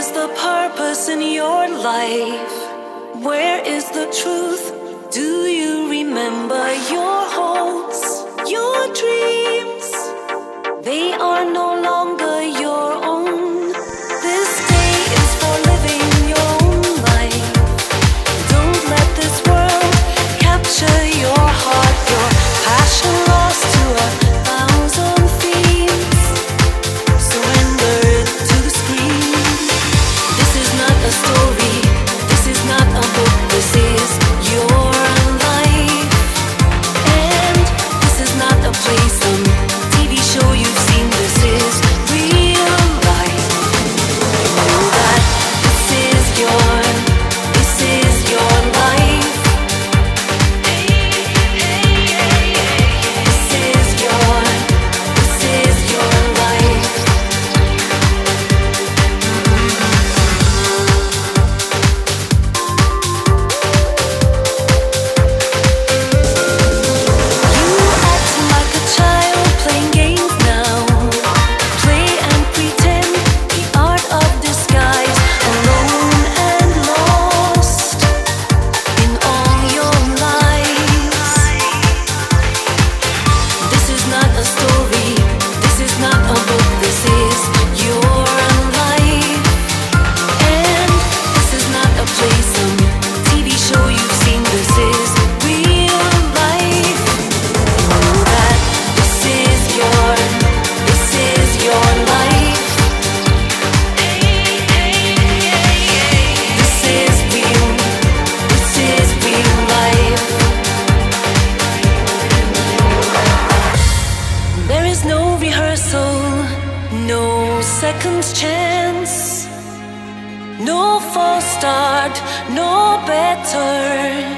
is the purpose in your life? Where is the truth? Do you remember your hopes, your dreams? They are no longer your own. This day is for living your own life. Don't let this world capture your heart, your passion lost to a thousand themes. Surrender it to the screen. This is not a story, this is not a book, this is your life. And this is not a play, some TV show you've seen, this is real life. Know that this is your life. This is your life. You act like a child playing games now. Play and pretend, the art of disguise. Alone and lost in all your lies. This is not a story, this is not a book, this is your life. And this is not a play, some TV show you've seen, this is real life. Know that this is your life. This is real life. There is no rehearsal, no second chance, no false start, no better.